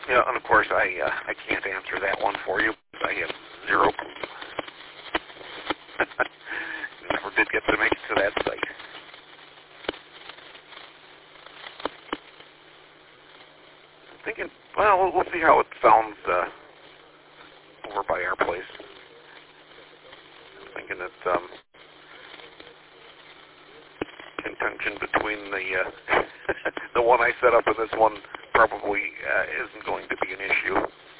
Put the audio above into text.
Yeah, and of course I can't answer that one for you. I have zero. Never did get to make it to that site. I'm thinking, well, we'll see how it sounds over by our place. I'm thinking that conjunction between the the one I set up and this one probably isn't going to be an issue.